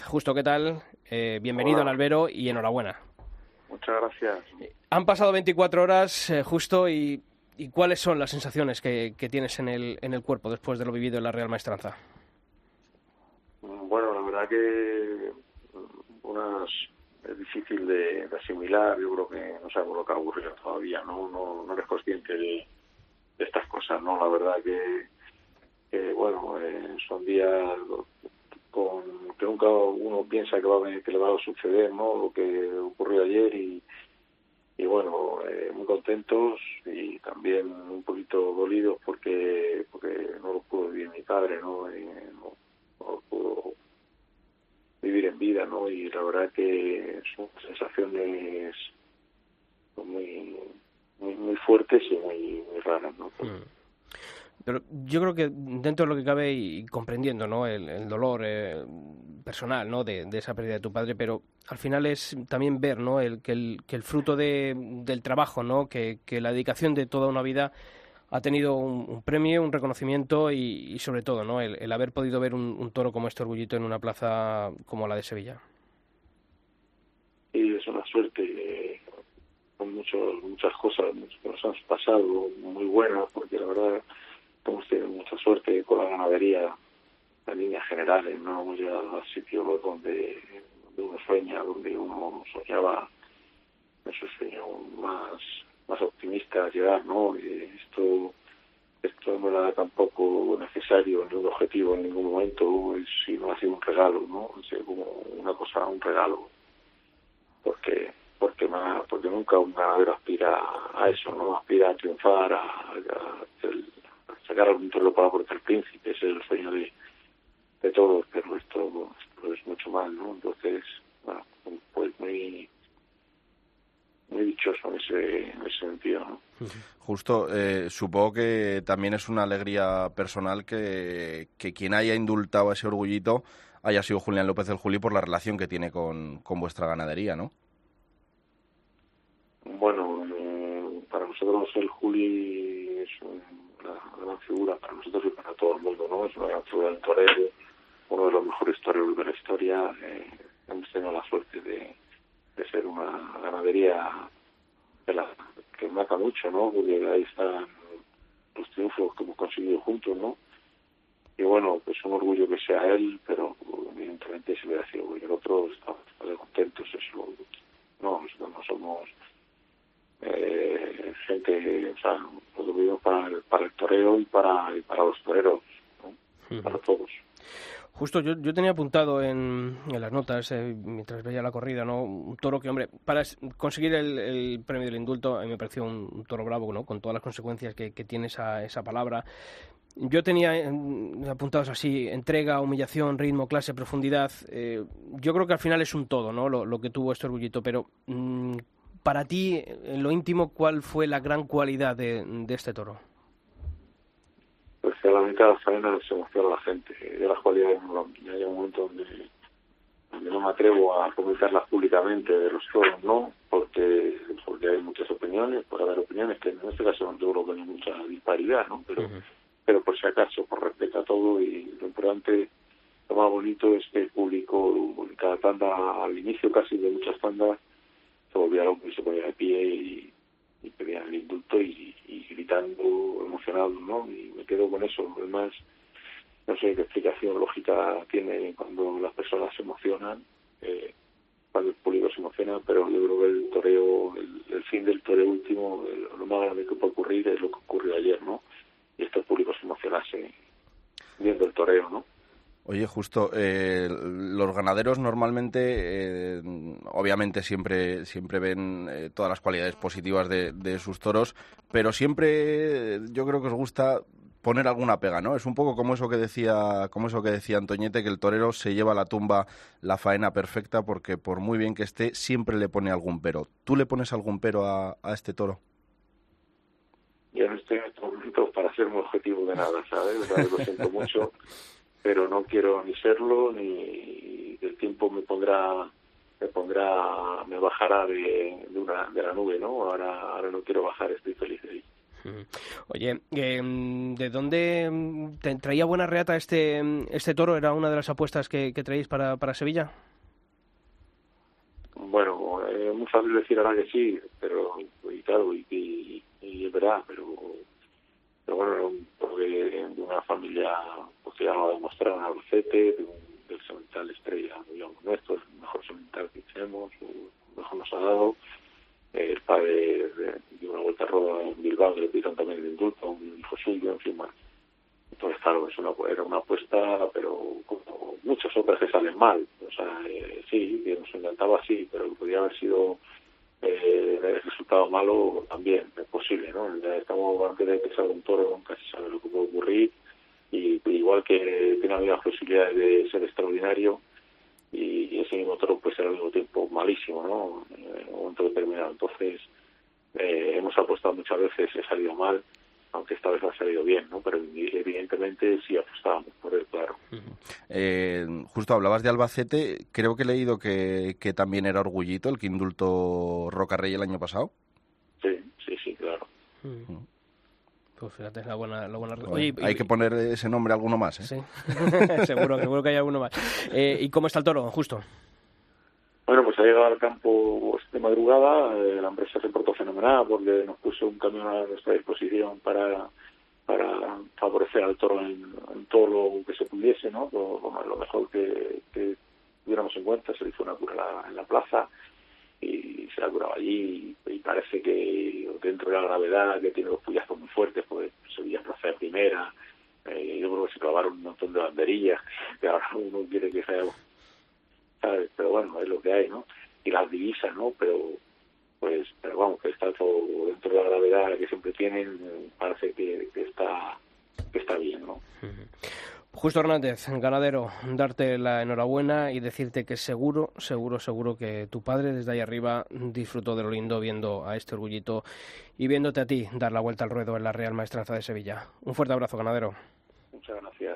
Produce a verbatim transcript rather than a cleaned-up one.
Justo, ¿qué tal? Eh, bienvenido Hola. al albero y enhorabuena. Muchas gracias. Han pasado veinticuatro horas, eh, Justo, y, y ¿cuáles son las sensaciones que, que tienes en el, en el cuerpo después de lo vivido en la Real Maestranza? Bueno, la verdad que unas es difícil de, de asimilar. Yo creo que no sabemos lo que ha ocurrido todavía, ¿no? No, no eres consciente de, de estas cosas, ¿no? La verdad que, que bueno, eh, son días con que nunca uno piensa que, va a, venir- que le va a suceder, ¿no? Lo que ocurrió ayer y, y bueno, eh, muy contentos y también un poquito dolidos porque porque no lo pudo vivir mi padre, ¿no? Eh, no, no lo pudo vivir en vida, ¿no? Y la verdad que son sensaciones muy muy, muy fuertes y muy, muy raras, ¿no? Mm. Pero yo creo que dentro de lo que cabe y comprendiendo, ¿no?, el, el dolor eh, personal, ¿no?, de, de esa pérdida de tu padre, pero al final es también ver, ¿no?, el, que, el, que el fruto de, del trabajo, ¿no?, que, que la dedicación de toda una vida ha tenido un, un premio, un reconocimiento y, y sobre todo, ¿no?, el, el haber podido ver un, un toro como este Orgullito en una plaza como la de Sevilla. Y es una suerte, eh, con muchos, muchas cosas que nos han pasado muy buenas, porque la verdad hemos tenido mucha suerte con la ganadería en líneas generales, no hemos llegado a sitios donde, donde uno sueña, donde uno soñaba en sus sueños más, más optimistas llegar, ¿no? Y esto esto no era tampoco necesario ni un objetivo en ningún momento, sino ha sido un regalo, ¿no? O sea, como una cosa, un regalo, porque porque más, porque nunca un ganadero aspira a eso, no aspira a triunfar, a, a, a sacar algún toro para por el príncipe, ese es el sueño de, de todos, pero esto, esto es mucho más, ¿no? Entonces, bueno, pues muy muy dichoso en ese, en ese sentido, ¿no? Justo, eh, supongo que también es una alegría personal que, que quien haya indultado a ese Orgullito haya sido Julián López del Juli por la relación que tiene con, con vuestra ganadería, ¿no? Bueno, eh, para nosotros el Juli es una gran figura, para nosotros y para todo el mundo, ¿no? Es una gran figura del torero, uno de los mejores toreros de la historia. Eh, hemos tenido la suerte de, de ser una ganadería de la que mata mucho, ¿no? Porque ahí están los triunfos que hemos conseguido juntos, ¿no? Y bueno, pues un orgullo que sea él, pero evidentemente si hubiera sido el otro, estamos contentos. Eso, no, nosotros no somos eh, gente, o sea, lo vivimos para el, para el toreo y para, y para los toreros, ¿no? Uh-huh. Para todos. Justo, yo, yo tenía apuntado en, en las notas, eh, mientras veía la corrida, ¿no?, un toro que, hombre, para conseguir el, el premio del indulto, a mí me pareció un, un toro bravo, ¿no?, con todas las consecuencias que, que tiene esa, esa palabra. Yo tenía eh, apuntados así: entrega, humillación, ritmo, clase, profundidad. Eh, yo creo que al final es un todo, ¿no?, lo, lo que tuvo este Orgullito, pero mmm, para ti, en lo íntimo, ¿cuál fue la gran cualidad de, de este toro? Pues que a la mitad de la faena se emociona la gente. Yo las cualidades, hay un momento donde, donde no me atrevo a comentarlas públicamente de los toros, ¿no? Porque porque hay muchas opiniones, por haber opiniones, que en este caso yo creo que no hay mucha disparidad, ¿no? Pero, uh-huh. pero por si acaso, por respeto a todo, y lo importante, lo más bonito es que el público, en cada tanda, al inicio casi de muchas tandas, se volvía loco y se ponía de pie y, y pedían el indulto y, y gritando, emocionado, ¿no? Y me quedo con eso. Además, no sé qué explicación lógica tiene cuando las personas se emocionan, eh, cuando el público se emociona, pero yo creo que el toreo, el, el fin del toreo último, el, lo más grande que puede ocurrir es lo que ocurrió ayer, ¿no? Y este público se emocionase viendo el toreo, ¿no? Oye, justo, eh, los ganaderos normalmente, eh, obviamente siempre siempre ven eh, todas las cualidades positivas de, de sus toros, pero siempre eh, yo creo que os gusta poner alguna pega, ¿no? Es un poco como eso que decía, como eso que decía Antoñete, que el torero se lleva a la tumba la faena perfecta porque por muy bien que esté, siempre le pone algún pero. ¿Tú le pones algún pero a, a este toro? Yo no estoy en estos momentos para ser un objetivo de nada, ¿sabes? O sea, lo siento mucho, pero no quiero ni serlo, ni el tiempo me pondrá, me pondrá, me bajará de, de una de la nube, ¿no? Ahora, ahora no quiero bajar, estoy feliz de ahí. Oye, ¿de dónde te traía buena reata este este toro? ¿Era una de las apuestas que, que traéis para, para Sevilla? Bueno, es muy fácil decir ahora que sí, pero y claro, y, y, y es verdad, pero, pero bueno, era un toro de una familia pues, que ya lo ha demostrado en Albacete, de un, del semental estrella, digamos, nuestro, el mejor semental que tenemos, el mejor nos ha dado. El padre dio una vuelta roda en Bilbao, que le pidieron también el indulto, un hijo suyo, en fin, bueno. Entonces, claro, es una, era una apuesta, pero como muchas otras que salen mal. O sea, eh, sí, que nos encantaba, sí, pero podría haber sido eh, el resultado malo también, es posible, ¿no? Ya estamos antes de que salga un toro, nunca se sabe lo que puede ocurrir, y, y igual que tiene las posibilidades de ser extraordinario, y ese mismo toro puede ser al mismo tiempo malísimo, ¿no? En un momento determinado. Entonces, eh, hemos apostado muchas veces, he salido mal, aunque esta vez ha salido bien, ¿no? Pero evidentemente sí apostábamos por él, claro. Eh, justo hablabas de Albacete, creo que he leído que, que también era Orgullito, el que indultó Rocarrey el año pasado. Sí, sí, sí, claro. Mm. Pues fíjate, la buena, la buena... Bueno, Oye, hay y, que poner ese nombre a alguno más, ¿eh? Sí, seguro, seguro que hay alguno más. Eh, ¿Y cómo está el toro, justo? Bueno, pues ha llegado al campo de madrugada, eh, la empresa se portó fenomenal porque nos puso un camión a nuestra disposición para para favorecer al toro en, en todo lo que se pudiese, ¿no? Lo, lo mejor que, que tuviéramos en cuenta. Se le hizo una cura en la, en la plaza y se la curaba allí, y, y parece que dentro de la gravedad, que tiene los puyazos muy fuertes, pues Sevilla plaza de primera, eh, yo creo que se clavaron un montón de banderillas que ahora uno quiere que sea, ¿sabes? Pero bueno, es lo que hay, ¿no? Y las divisas, ¿no? Pero pues, pero vamos, que está todo dentro de la gravedad que siempre tienen, parece que, que está que está bien, ¿no? Justo Hernández, ganadero, darte la enhorabuena y decirte que seguro, seguro, seguro que tu padre desde ahí arriba disfrutó de lo lindo viendo a este Orgullito y viéndote a ti dar la vuelta al ruedo en la Real Maestranza de Sevilla. Un fuerte abrazo, ganadero. Muchas gracias.